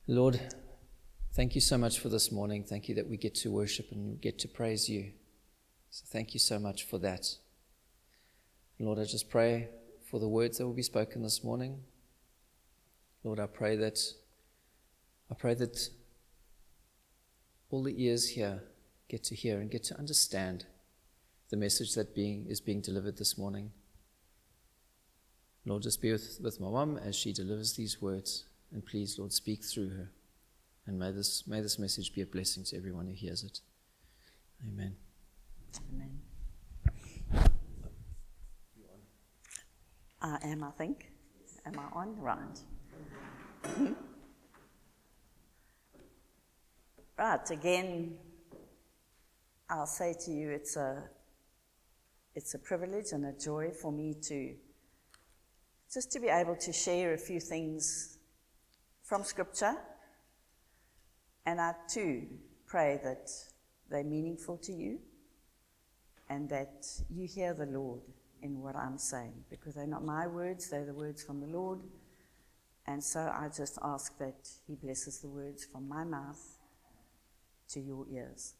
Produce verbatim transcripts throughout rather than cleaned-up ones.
Lord, thank you so much for this morning. Thank you that we get to worship and get to praise you. So thank you so much for that. Lord, I just pray for the words that will be spoken this morning. Lord, I pray that I pray that all the ears here get to hear and get to understand the message that being is being delivered this morning. Lord, just be with, with my mum as she delivers these words. And please, Lord, speak through her. And may this may this message be a blessing to everyone who hears it. Amen. Amen. I am, I think. Am I on? Right. Mm-hmm. Right, again, I'll say to you, it's a, it's a privilege and a joy for me to just to be able to share a few things from Scripture, and I too pray that they're meaningful to you and that you hear the Lord in what I'm saying, because they're not my words, they're the words from the Lord. And so I just ask that He blesses the words from my mouth to your ears.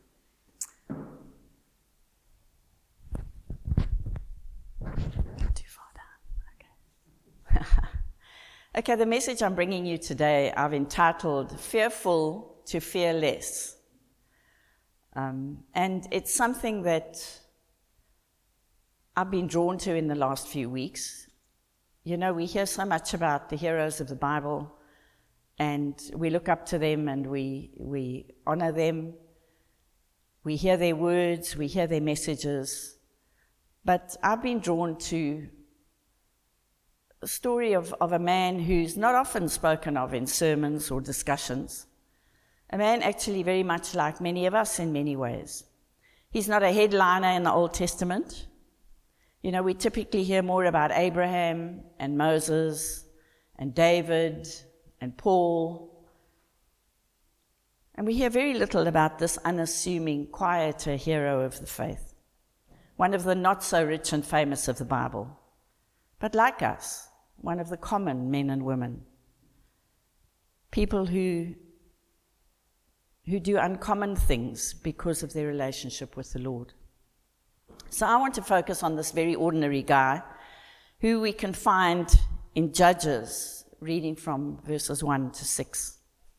Too far down. Okay. Okay, the message I'm bringing you today, I've entitled Fearful to Fearless. Um, and it's something that I've been drawn to in the last few weeks. You know, we hear so much about the heroes of the Bible, and we look up to them and we we honor them. We hear their words, we hear their messages. But I've been drawn to a story of, of a man who's not often spoken of in sermons or discussions. A man actually very much like many of us in many ways. He's not a headliner in the Old Testament. You know, we typically hear more about Abraham and Moses and David and Paul. And we hear very little about this unassuming, quieter hero of the faith, one of the not-so-rich and famous of the Bible, but like us, one of the common men and women, people who, who do uncommon things because of their relationship with the Lord. So I want to focus on this very ordinary guy who we can find in Judges, reading from verses one to six.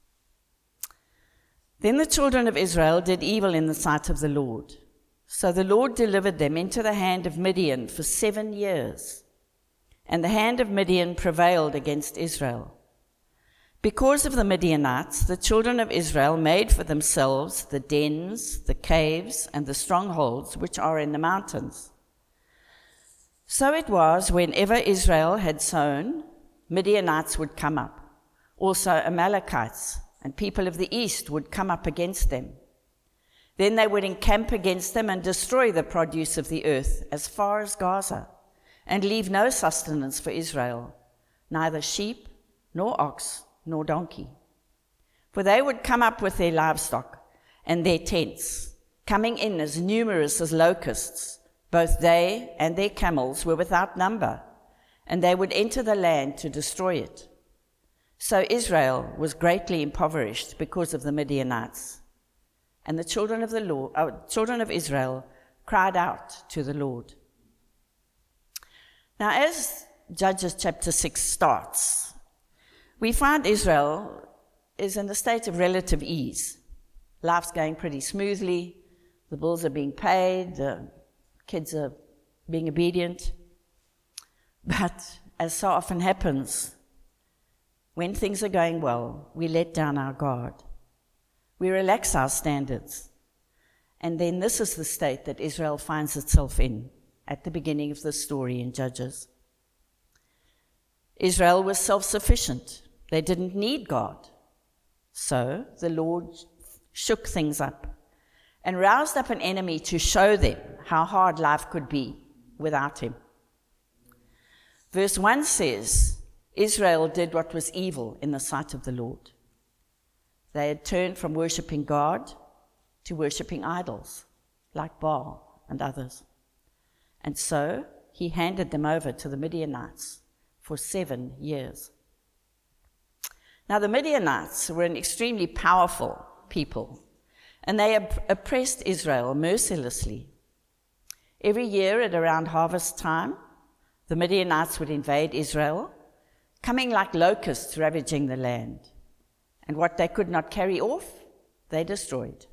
Then the children of Israel did evil in the sight of the Lord. So the Lord delivered them into the hand of Midian for seven years. And the hand of Midian prevailed against Israel. Because of the Midianites, the children of Israel made for themselves the dens, the caves, and the strongholds which are in the mountains. So it was, whenever Israel had sown, Midianites would come up. Also Amalekites and people of the east would come up against them. Then they would encamp against them and destroy the produce of the earth as far as Gaza, and leave no sustenance for Israel, neither sheep, nor ox, nor donkey. For they would come up with their livestock and their tents, coming in as numerous as locusts. Both they and their camels were without number, and they would enter the land to destroy it. So Israel was greatly impoverished because of the Midianites. And the children of the Lord, uh, children of Israel cried out to the Lord. Now, as Judges chapter six starts, we find Israel is in a state of relative ease. Life's going pretty smoothly. The bills are being paid. The kids are being obedient. But as so often happens, when things are going well, we let down our guard. We relax our standards. And then this is the state that Israel finds itself in at the beginning of the story in Judges. Israel was self-sufficient. They didn't need God. So the Lord shook things up and roused up an enemy to show them how hard life could be without him. Verse one says, Israel did what was evil in the sight of the Lord. They had turned from worshipping God to worshipping idols, like Baal and others. And so he handed them over to the Midianites for seven years. Now, the Midianites were an extremely powerful people, and they op- oppressed Israel mercilessly. Every year at around harvest time, the Midianites would invade Israel, coming like locusts ravaging the land. And what they could not carry off, they destroyed.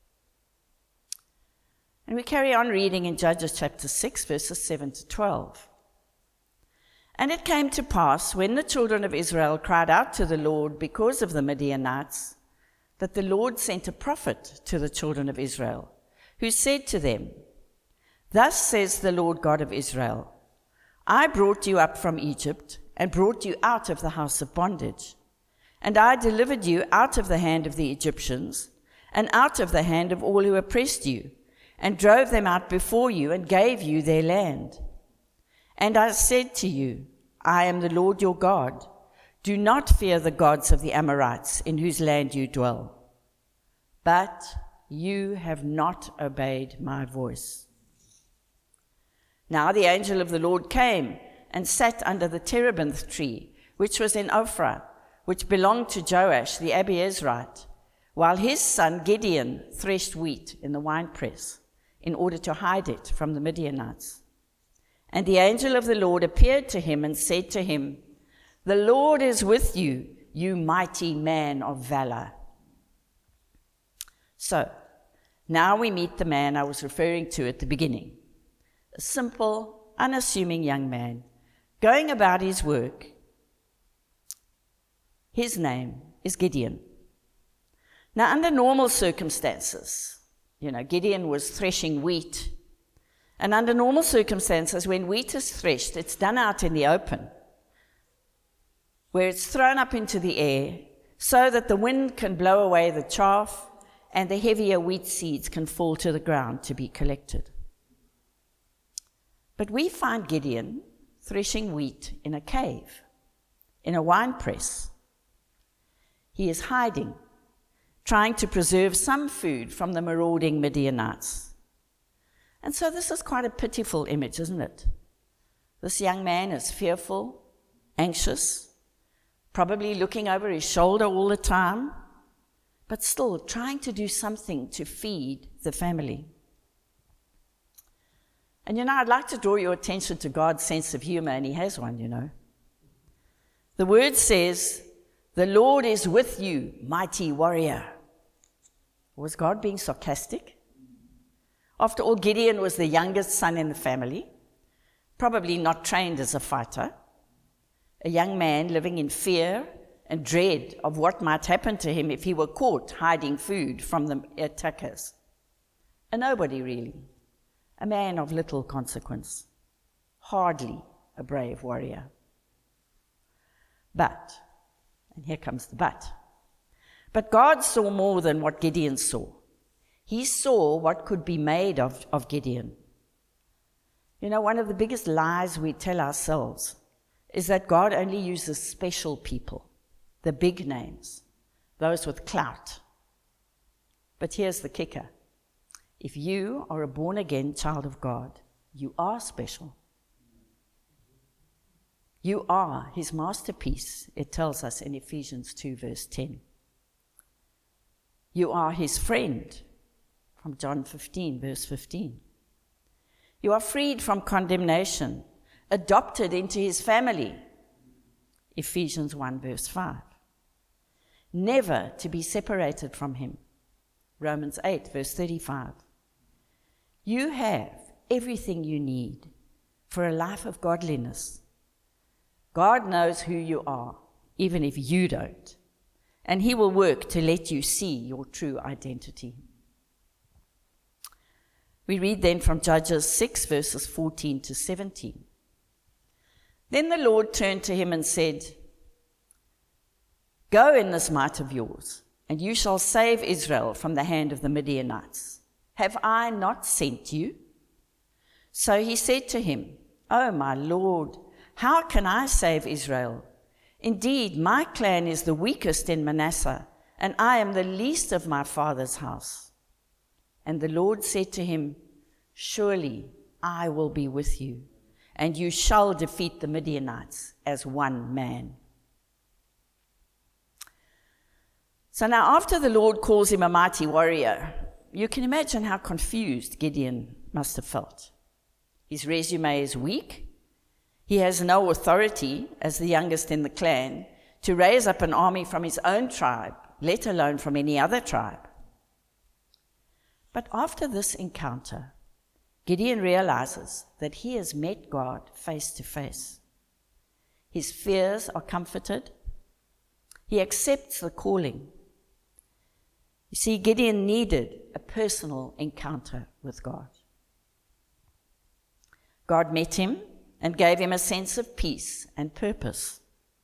And we carry on reading in Judges chapter six, verses seven to twelve. And it came to pass, when the children of Israel cried out to the Lord because of the Midianites, that the Lord sent a prophet to the children of Israel, who said to them, Thus says the Lord God of Israel, I brought you up from Egypt, and brought you out of the house of bondage. And I delivered you out of the hand of the Egyptians, and out of the hand of all who oppressed you, and drove them out before you, and gave you their land. And I said to you, I am the Lord your God. Do not fear the gods of the Amorites, in whose land you dwell. But you have not obeyed my voice. Now the angel of the Lord came and sat under the terebinth tree, which was in Ophrah, which belonged to Joash the Abiezrite, while his son Gideon threshed wheat in the winepress, in order to hide it from the Midianites. And the angel of the Lord appeared to him and said to him, The Lord is with you, you mighty man of valor. So, now we meet the man I was referring to at the beginning. A simple, unassuming young man, going about his work. His name is Gideon. Now, under normal circumstances, you know, Gideon was threshing wheat. And under normal circumstances, when wheat is threshed, it's done out in the open, where it's thrown up into the air so that the wind can blow away the chaff and the heavier wheat seeds can fall to the ground to be collected. But we find Gideon threshing wheat in a cave, in a wine press. He is hiding, trying to preserve some food from the marauding Midianites. And so this is quite a pitiful image, isn't it? This young man is fearful, anxious, probably looking over his shoulder all the time, but still trying to do something to feed the family. And you know, I'd like to draw your attention to God's sense of humor, and he has one, you know. The word says, The Lord is with you, mighty warrior. Was God being sarcastic? After all, Gideon was the youngest son in the family, probably not trained as a fighter, a young man living in fear and dread of what might happen to him if he were caught hiding food from the attackers. A nobody, really, a man of little consequence, hardly a brave warrior. But, and here comes the but, but God saw more than what Gideon saw. He saw what could be made of, of Gideon. You know, one of the biggest lies we tell ourselves is that God only uses special people, the big names, those with clout. But here's the kicker. If you are a born-again child of God, you are special. You are his masterpiece, it tells us in Ephesians two, verse ten. You are his friend, from John fifteen, verse fifteen. You are freed from condemnation, adopted into his family, Ephesians one, verse five. Never to be separated from him, Romans eight, verse thirty-five. You have everything you need for a life of godliness. God knows who you are, even if you don't, and he will work to let you see your true identity. We read then from Judges six, verses fourteen to seventeen. Then the Lord turned to him and said, Go in this might of yours, and you shall save Israel from the hand of the Midianites. Have I not sent you? So he said to him, Oh, my Lord, how can I save Israel? Indeed, my clan is the weakest in Manasseh, and I am the least of my father's house. And the Lord said to him, Surely I will be with you, and you shall defeat the Midianites as one man. So now after the Lord calls him a mighty warrior, you can imagine how confused Gideon must have felt. His resume is weak. He has no authority as the youngest in the clan to raise up an army from his own tribe, let alone from any other tribe. But after this encounter, Gideon realizes that he has met God face to face. His fears are comforted. He accepts the calling. You see, Gideon needed a personal encounter with God. God met him and gave him a sense of peace and purpose.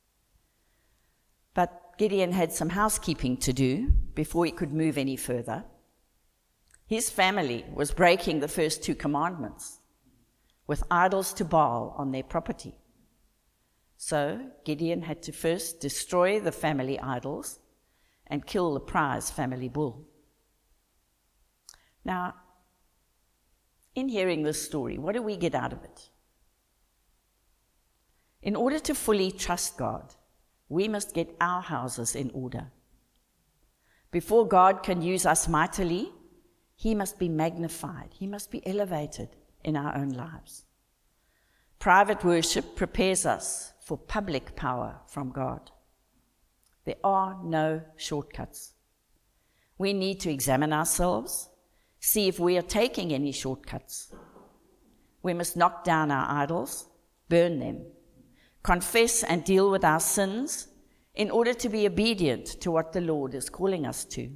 But Gideon had some housekeeping to do before he could move any further. His family was breaking the first two commandments with idols to Baal on their property. So Gideon had to first destroy the family idols and kill the prize family bull. Now, in hearing this story, what do we get out of it? In order to fully trust God, we must get our houses in order. Before God can use us mightily, he must be magnified. He must be elevated in our own lives. Private worship prepares us for public power from God. There are no shortcuts. We need to examine ourselves, see if we are taking any shortcuts. We must knock down our idols, burn them, confess and deal with our sins in order to be obedient to what the Lord is calling us to.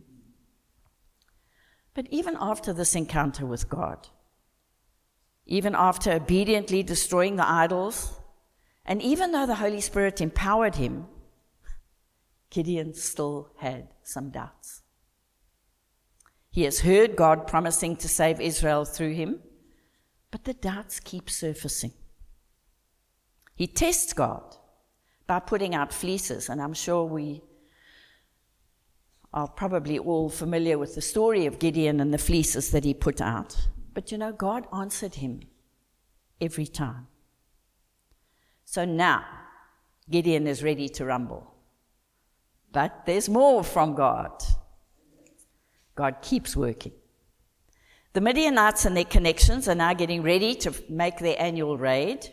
But even after this encounter with God, even after obediently destroying the idols, and even though the Holy Spirit empowered him, Gideon still had some doubts. He has heard God promising to save Israel through him, but the doubts keep surfacing. He tests God by putting out fleeces, and I'm sure we are probably all familiar with the story of Gideon and the fleeces that he put out. But you know, God answered him every time. So now, Gideon is ready to rumble. But there's more from God. God keeps working. The Midianites and their connections are now getting ready to make their annual raid.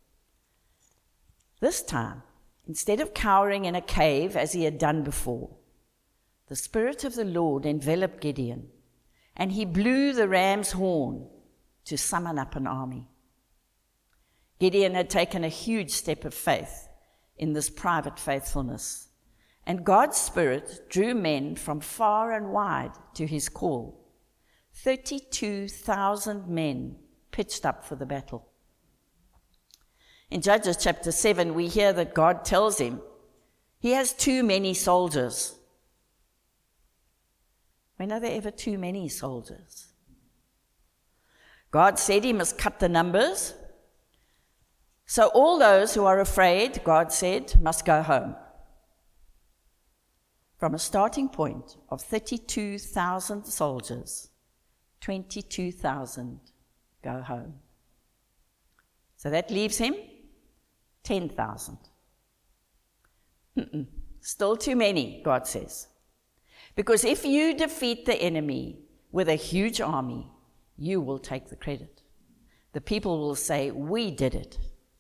This time, instead of cowering in a cave as he had done before, the Spirit of the Lord enveloped Gideon, and he blew the ram's horn to summon up an army. Gideon had taken a huge step of faith in this private faithfulness, and God's Spirit drew men from far and wide to his call. thirty-two thousand men pitched up for the battle. In Judges chapter seven, we hear that God tells him he has too many soldiers. When are there ever too many soldiers? God said he must cut the numbers. So all those who are afraid, God said, must go home. From a starting point of thirty-two thousand soldiers, twenty-two thousand go home. So that leaves him ten thousand. Mm-mm. Still too many, God says. Because if you defeat the enemy with a huge army, you will take the credit. The people will say, we did it.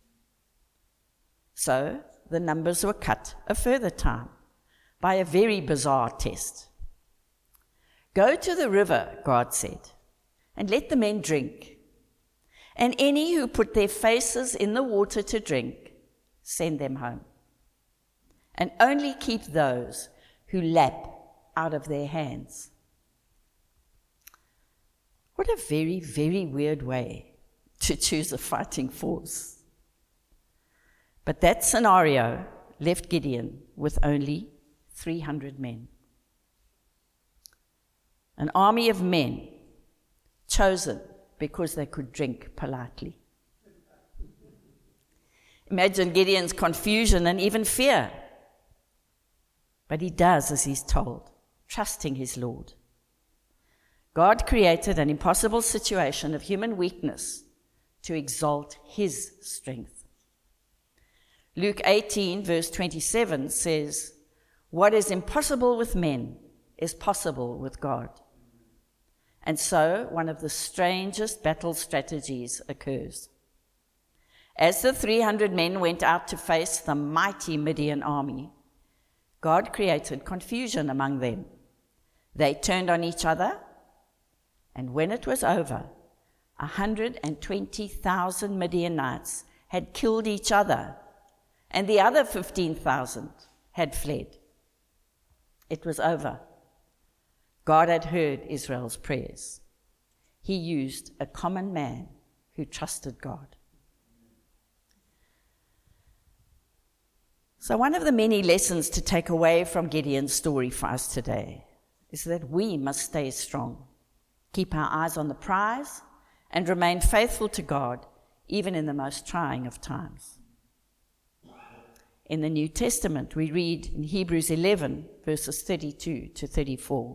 So the numbers were cut a further time by a very bizarre test. Go to the river, God said, and let the men drink. And any who put their faces in the water to drink, send them home. And only keep those who lap out of their hands. What a very, very weird way to choose a fighting force. But that scenario left Gideon with only three hundred men. An army of men chosen because they could drink politely. Imagine Gideon's confusion and even fear. But he does as he's told, trusting his Lord. God created an impossible situation of human weakness to exalt his strength. Luke eighteen, verse twenty-seven says, What is impossible with men is possible with God. And so one of the strangest battle strategies occurs. As the three hundred men went out to face the mighty Midian army, God created confusion among them. They turned on each other, and when it was over, one hundred twenty thousand Midianites had killed each other, and the other fifteen thousand had fled. It was over. God had heard Israel's prayers. He used a common man who trusted God. So one of the many lessons to take away from Gideon's story for us today is that we must stay strong, keep our eyes on the prize, and remain faithful to God, even in the most trying of times. In the New Testament, we read in Hebrews eleven, verses thirty-two to thirty-four.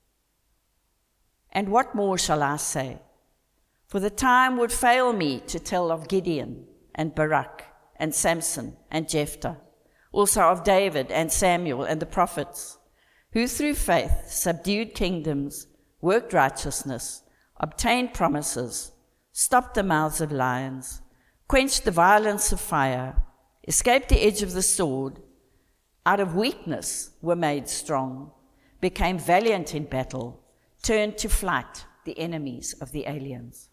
And what more shall I say? For the time would fail me to tell of Gideon and Barak and Samson and Jephthah, also of David and Samuel and the prophets, who through faith subdued kingdoms, worked righteousness, obtained promises, stopped the mouths of lions, quenched the violence of fire, escaped the edge of the sword, out of weakness were made strong, became valiant in battle, turned to flight the enemies of the aliens.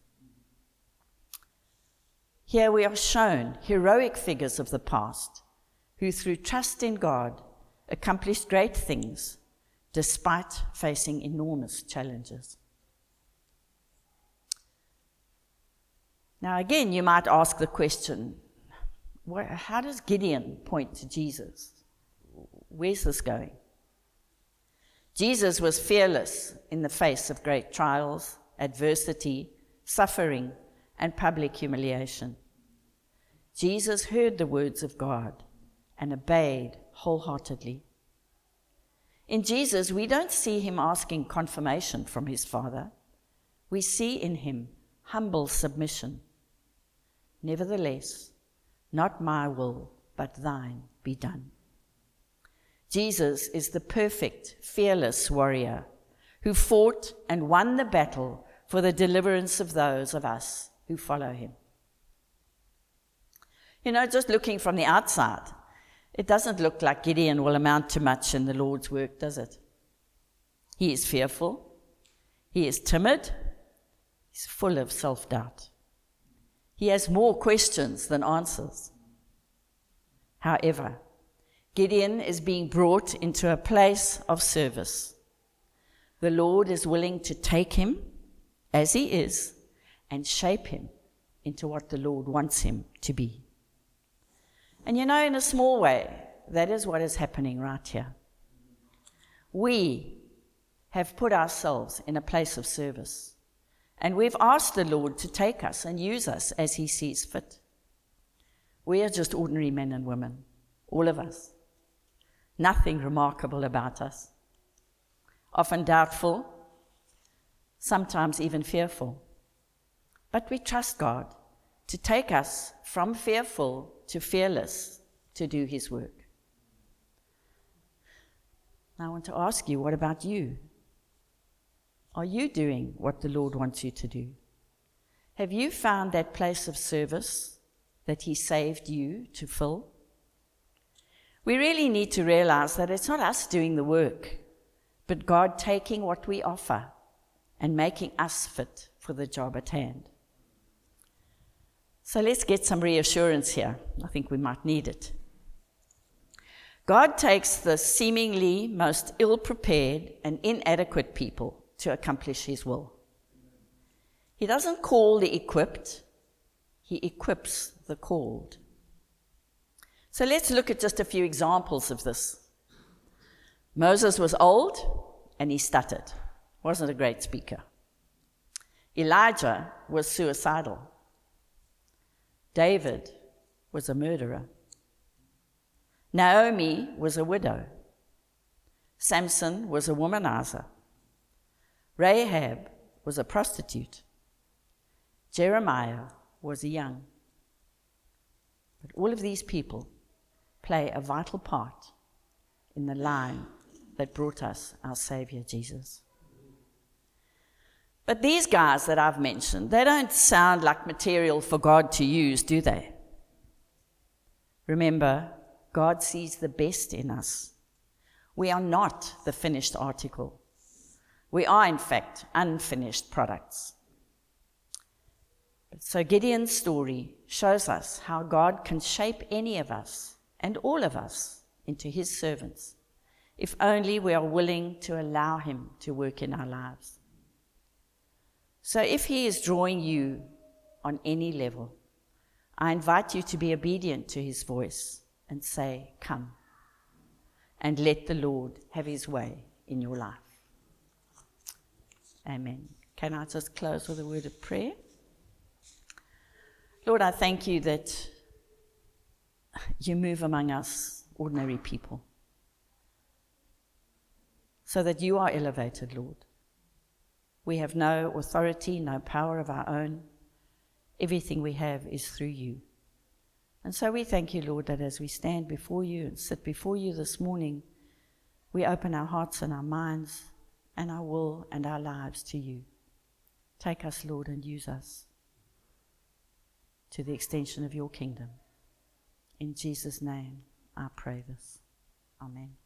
Here we are shown heroic figures of the past who through trust in God accomplished great things despite facing enormous challenges. Now again, you might ask the question, how does Gideon point to Jesus? Where's this going? Jesus was fearless in the face of great trials, adversity, suffering, and public humiliation. Jesus heard the words of God and obeyed wholeheartedly. In Jesus, we don't see him asking confirmation from his Father. We see in him humble submission. Nevertheless, not my will, but thine be done. Jesus is the perfect, fearless warrior who fought and won the battle for the deliverance of those of us who follow him. You know, just looking from the outside, it doesn't look like Gideon will amount to much in the Lord's work, does it? He is fearful. He is timid. He's full of self-doubt. He has more questions than answers. However, Gideon is being brought into a place of service. The Lord is willing to take him as he is and shape him into what the Lord wants him to be. And you know, in a small way, that is what is happening right here. We have put ourselves in a place of service, and we've asked the Lord to take us and use us as he sees fit. We are just ordinary men and women, all of us. Nothing remarkable about us. Often doubtful, sometimes even fearful. But we trust God to take us from fearful to fearless to do his work. Now I want to ask you, what about you? Are you doing what the Lord wants you to do? Have you found that place of service that he saved you to fill? We really need to realize that it's not us doing the work, but God taking what we offer and making us fit for the job at hand. So let's get some reassurance here. I think we might need it. God takes the seemingly most ill-prepared and inadequate people to accomplish his will. He doesn't call the equipped, he equips the called. So let's look at just a few examples of this. Moses was old and he stuttered. Wasn't a great speaker. Elijah was suicidal. David was a murderer. Naomi was a widow. Samson was a womanizer. Rahab was a prostitute. Jeremiah was young. But all of these people play a vital part in the line that brought us our Savior Jesus. But these guys that I've mentioned, they don't sound like material for God to use, do they? Remember, God sees the best in us. We are not the finished article. We are, in fact, unfinished products. So Gideon's story shows us how God can shape any of us and all of us into his servants, if only we are willing to allow him to work in our lives. So if he is drawing you on any level, I invite you to be obedient to his voice and say, come, and let the Lord have his way in your life. Amen. Can I just close with a word of prayer? Lord, I thank you that you move among us, ordinary people, so that you are elevated, Lord. We have no authority, no power of our own. Everything we have is through you. And so we thank you, Lord, that as we stand before you and sit before you this morning, we open our hearts and our minds and our will and our lives to you. Take us, Lord, and use us to the extension of your kingdom. In Jesus' name, I pray this. Amen.